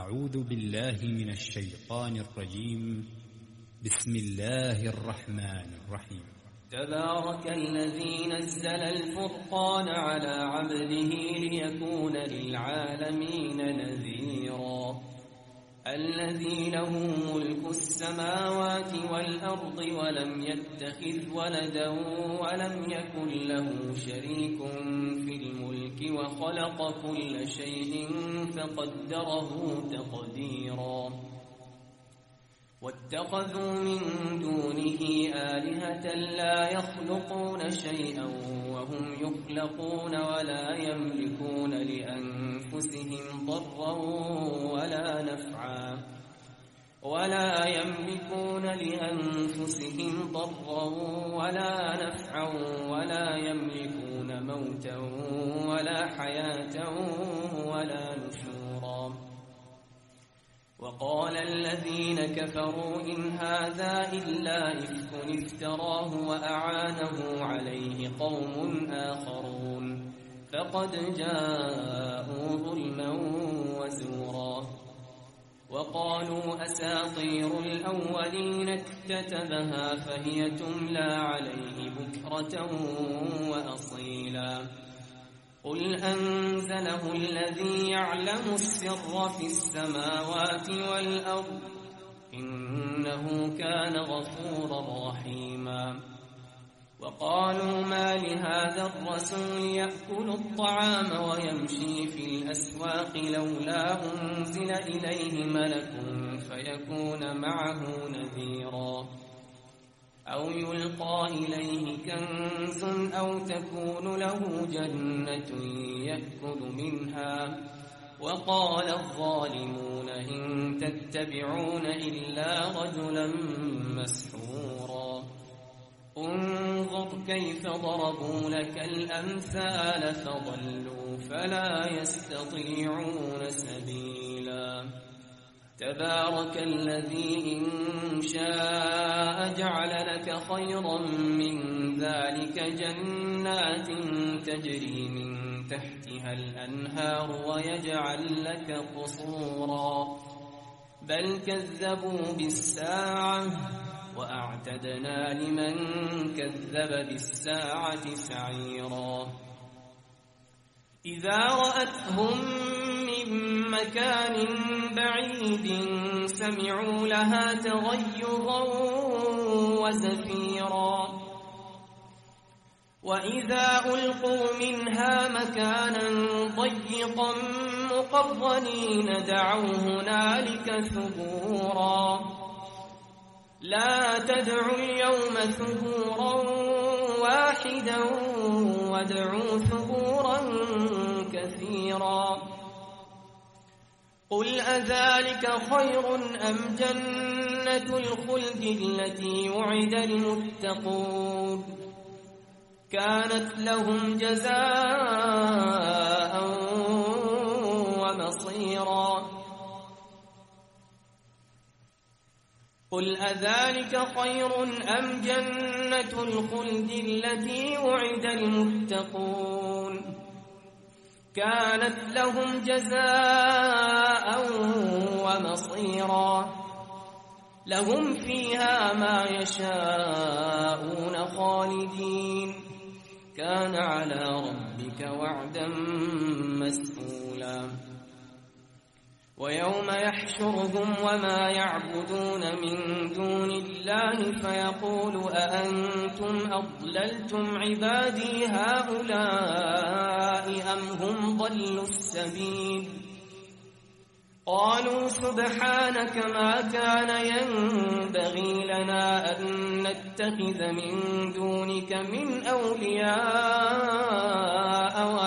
أعوذ بالله من الشيطان الرجيم. بسم الله الرحمن الرحيم. تبارك الذي نزل الفرقان على عبده ليكون للعالمين نذيرا. الذي له ملك السماوات والأرض ولم يتخذ ولدا ولم يكن له شريك في الملك وخلق كل شيء فقدره تقديرا. واتخذوا من دونه آلهة لا يخلقون شيئا وهم يخلقون ولا يملكون لأنفسهم ضرا ولا نفعا ولا يملكون موتا ولا حياة ولا نشورا. وقال الذين كفروا إن هذا إلا إفك افتراه وأعانه عليه قوم آخرون فقد جاءوا ظلما وزورا. وقالوا أساطير الأولين اكتتبها فهي تملى عليه بكرة وأصيلا. قل أنزله الذي يعلم السر في السماوات والأرض إنه كان غفورا رحيما. وقالوا ما لهذا الرسول يأكل الطعام ويمشي في الأسواق لولا أنزل إليه ملك فيكون معه نذيرا أو يلقى إليه كنز أو تكون له جنة يأكل منها. وقال الظالمون إن تتبعون إلا رجلا مسحورا. انظر كيف ضربوا لك الأمثال فضلوا فلا يستطيعون سبيلا. تبارك الذي إن شاء جعل لك خيرا من ذلك جنات تجري من تحتها الأنهار ويجعل لك قصورا. بل كذبوا بالساعة وأعتدنا لمن كذب بالساعة سعيرا. إذا رأتهم من مكان بعيد سمعوا لها تغيظا وزفيرا. وإذا ألقوا منها مكانا ضيقا مقرنين دعوا هنالك ثبورا. لا تدعوا اليوم ثبورا واحدا وادعوا ثبورا كثيرا. قل أذلك خير أم جنة الخلد التي وعد المتقون كانت لهم جزاء ومصيرا. قل أذلك خير أم جنة الخلد التي وعد المتقون كانت لهم جزاء ومصيرا. لهم فيها ما يشاءون خالدين كان على ربك وعدا مسئولا. ويوم يحشرهم وما يعبدون من دون الله فيقول أأنتم أضللتم عبادي هؤلاء أم هم ضلوا السبيل. قالوا سبحانك ما كان ينبغي لنا أن نتخذ من دونك من أولياء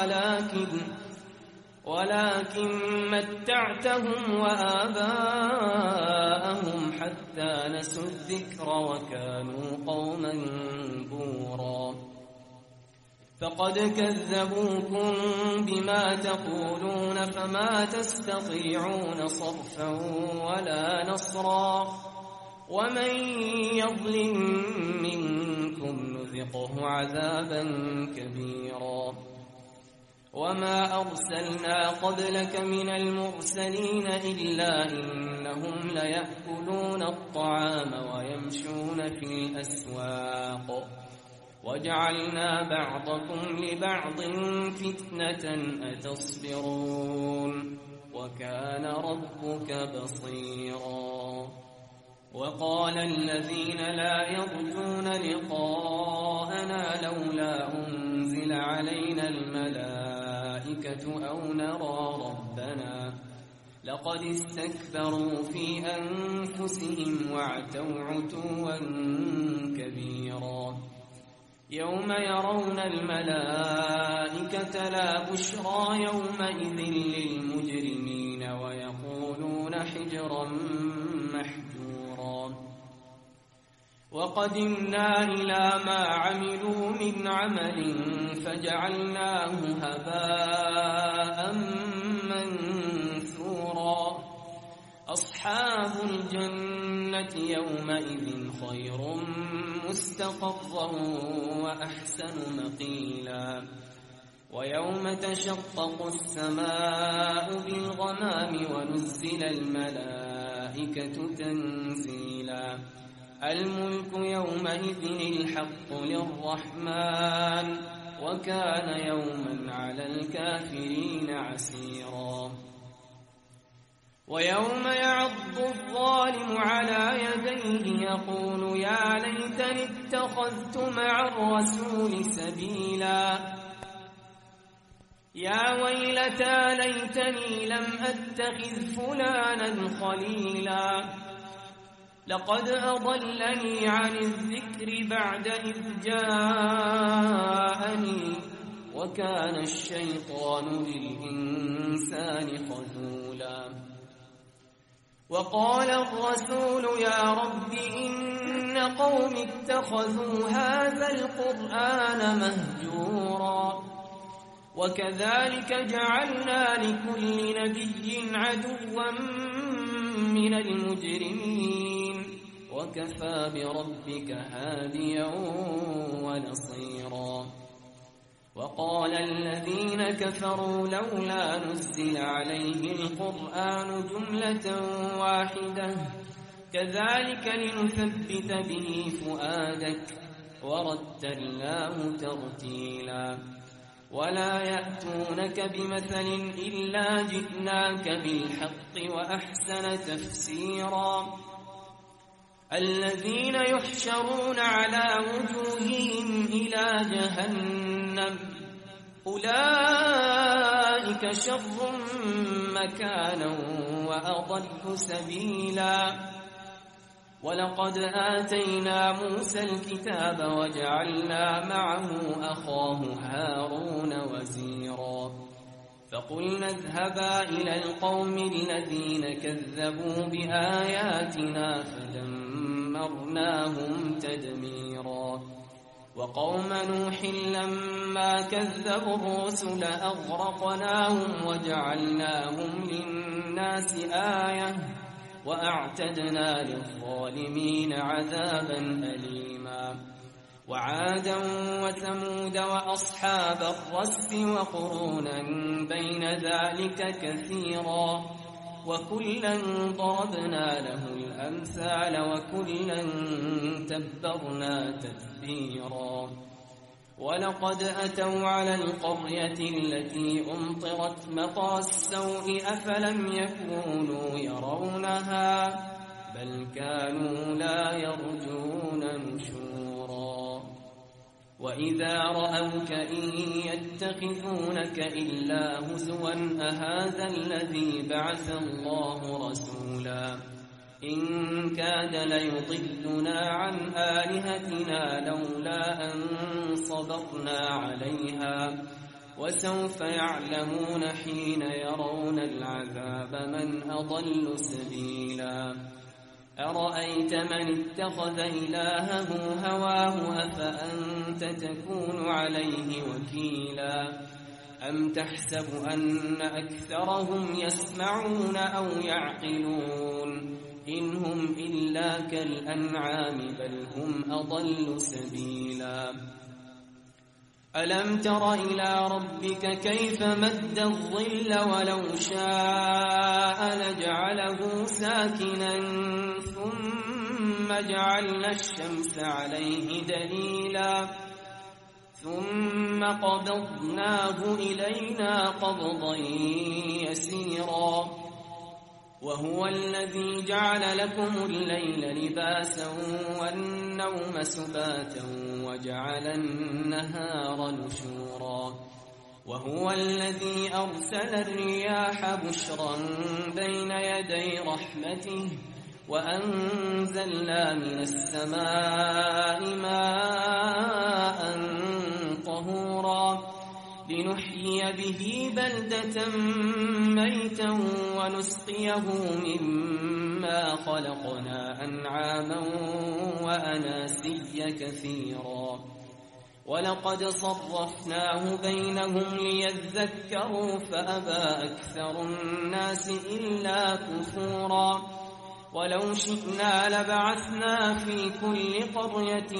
ولكن متعتهم وآباءهم حتى نسوا الذكر وكانوا قوما بورا. فقد كذبوكم بما تقولون فما تستطيعون صرفا ولا نصرا. ومن يظلم منكم نذقه عذابا كبيرا. وما أرسلنا قبلك من المرسلين إلا إنهم ليأكلون الطعام ويمشون في الأسواق وجعلنا بعضكم لبعض فتنة أتصبرون وكان ربك بصيرا وقال الذين لا يرجون لقاءنا لولا أنزل علينا الملائكة أو نرى ربنا لقد استكبروا في أنفسهم وعتوا عتوا كبيرا يوم يرون الملائكة لا بشرى يومئذ للمجرمين ويقولون حجرا محجورا وقدمنا إلى ما عملوا من عمل فجعلناه هباء منثورا أصحاب الجنة يومئذ خير مستقرا وأحسن مقيلا ويوم تشقق السماء بالغمام ونزل الملائكة تنزيلا الملك يومئذ الحق للرحمن وكان يوما على الكافرين عسيرا ويوم يعض الظالم على يديه يقول يا ليتني اتخذت مع الرسول سبيلا يا ويلتى ليتني لم أتخذ فلانا خليلا لقد أضلني عن الذكر بعد إذ جاءني وكان الشيطان للإنسان خذولا وقال الرسول يا رب إن قوم اتخذوا هذا القرآن مهجورا وكذلك جعلنا لكل نبي عدوا من المجرمين وكفى بربك هاديا ونصيرا وقال الذين كفروا لولا نزل عليه القرآن جملة واحدة كذلك لنثبت به فؤادك ورتلناه ترتيلا ولا يأتونك بمثل إلا جئناك بالحق وأحسن تفسيرا الذين يحشرون على وجوههم إلى جهنم أولئك شر مكانا وأضل سبيلا ولقد آتينا موسى الكتاب وجعلنا معه أخاه هارون وزيرا فقلنا اذهبا إلى القوم الذين كذبوا بآياتنا فدمرناهم تدميرا وقوم نوح لما كذبوا الرسل أغرقناهم وجعلناهم للناس آية وأعتدنا للظالمين عذابا أليما وعادا وثمود وأصحاب الرس وقرونا بين ذلك كثيرا وكلا ضربنا له الأمثال وكلا تبرنا تتبيرا ولقد أتوا على القرية التي أمطرت مطر السوء أفلم يكونوا يرونها بل كانوا لا يرجون نشورا وإذا رأوك إن يتخذونك إلا هزوا أهذا الذي بعث الله رسولا إن كاد ليضلنا عن آلهتنا لولا أن صبرنا عليها وسوف يعلمون حين يرون العذاب من أضل سبيلا أرأيت من اتخذ إلهه هواه أفأنت تكون عليه وكيلا أم تحسب أن أكثرهم يسمعون أو يعقلون إن هم إلا كالأنعام بل هم أضل سبيلا ألم تر إلى ربك كيف مد الظل ولو شاء لجعله ساكنا ثم جعلنا الشمس عليه دليلا ثم قبضناه إلينا قبضا يسيرا وهو الذي جعل لكم الليل لباسا والنوم سباتا وجعل النهار نشورا وهو الذي أرسل الرياح بشرا بين يدي رحمته وأنزلنا من السماء ماء طهورا لنحيي به بلدة ميتا ونسقيه مما خلقنا أنعاما وأناسيا كثيرا ولقد صرفناه بينهم ليذكروا فأبى أكثر الناس إلا كفورا ولو شئنا لبعثنا في كل قرية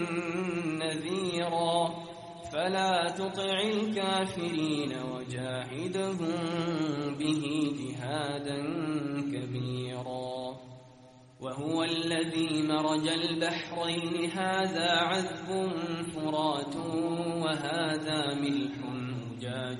نذيرا فلا تطع الكافرين وجاهدهم به جهادا كبيرا وهو الذي مرج البحرين هذا عذب فرات وهذا ملح أجاج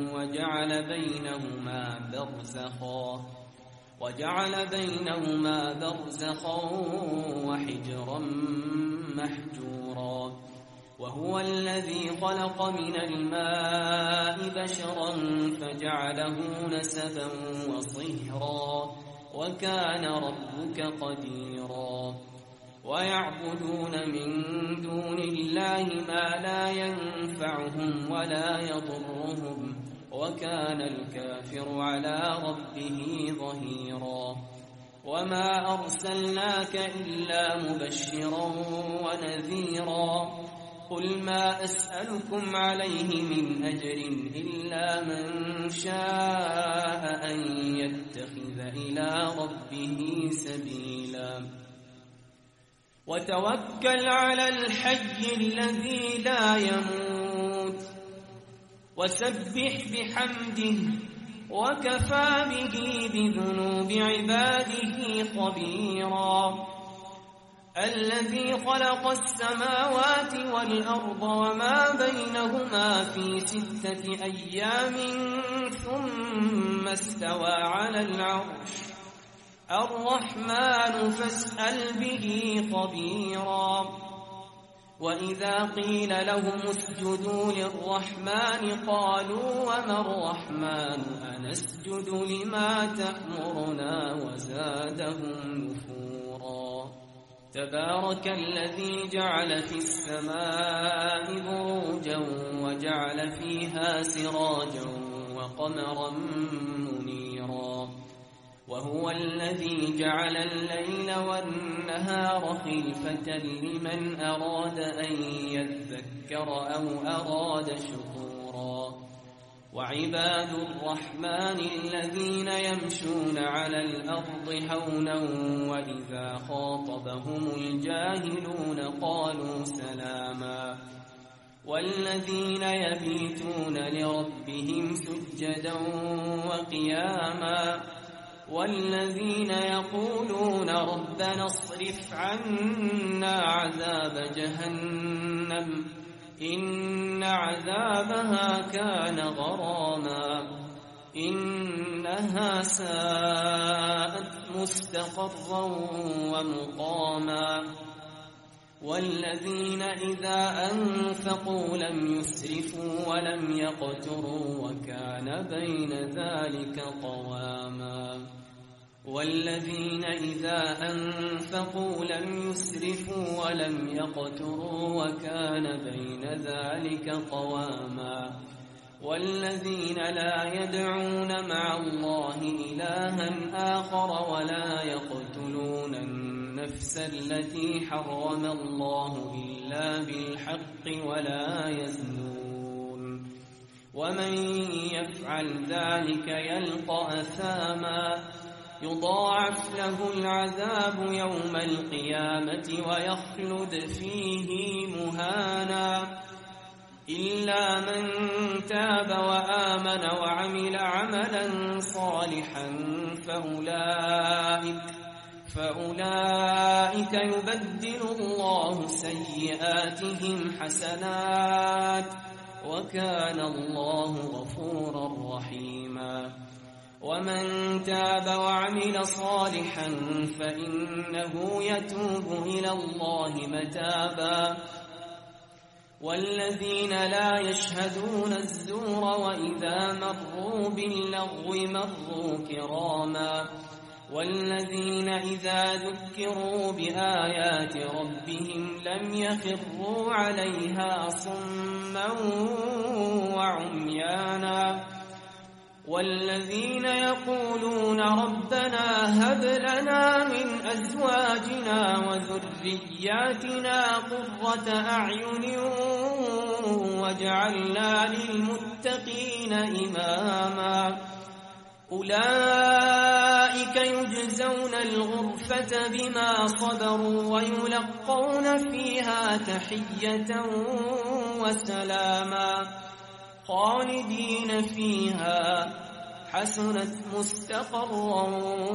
وجعل بينهما برزخا وحجرا محجورا وهو الذي خلق من الماء بشرا فجعله نسبا وصهرا وكان ربك قديرا ويعبدون من دون الله ما لا ينفعهم ولا يضرهم وكان الكافر على ربه ظهيرا وما أرسلناك إلا مبشرا ونذيرا قل ما أسألكم عليه من أجر إلا من شاء أن يتخذ إلى ربه سبيلا وتوكل على الحي الذي لا يموت وسبح بحمده وكفى به بذنوب عباده خبيرا الذي خلق السماوات والأرض وما بينهما في 6 أيام ثم استوى على العرش الرحمن فاسأل به خبيرا وإذا قيل لهم اسجدوا للرحمن قالوا وما الرحمن أنسجد لما تأمرنا وزادهم نفورا تبارك الذي جعل في السماء بروجا وجعل فيها سراجا وقمرا منيرا وهو الذي جعل الليل والنهار خلفة لمن أراد أن يذكر أو أراد شكورا وعباد الرحمن الذين يمشون على الأرض هونا وإذا خاطبهم الجاهلون قالوا سلاما والذين يبيتون لربهم سجدا وقياما والذين يقولون ربنا اصرف عنا عذاب جهنم إن عذابها كان غراما إنها ساءت مستقرا ومقاما والذين إذا أنفقوا لم يسرفوا ولم يقتروا وكان بين ذلك قواما والذين إذا أنفقوا لم يسرفوا ولم يقتروا وكان بين ذلك قواما والذين لا يدعون مع الله إلها آخر ولا يقتلون النفس التي حرم الله إلا بالحق ولا يزنون ومن يفعل ذلك يلقى أثاما يضاعف له العذاب يوم القيامة ويخلد فيه مهانا إلا من تاب وآمن وعمل عملا صالحا فأولئك يبدل الله سيئاتهم حسنات وكان الله غفورا رحيما ومن تاب وعمل صالحا فإنه يتوب إلى الله متابا والذين لا يشهدون الزور وإذا مروا باللغو مروا كراما والذين إذا ذكروا بآيات ربهم لم يخروا عليها صما وعميانا والذين يقولون ربنا هب لنا من أزواجنا وذرياتنا قرة أعين واجعلنا للمتقين إماما أولئك يجزون الغرفة بما صبروا ويلقون فيها تحية وسلاما خالدين فيها حسنت مستقرا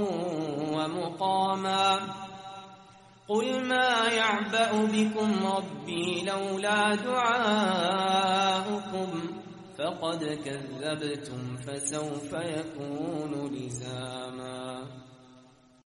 ومقاما قل ما يعبأ بكم ربي لولا دعاؤكم فقد كذبتم فسوف يكون لزاما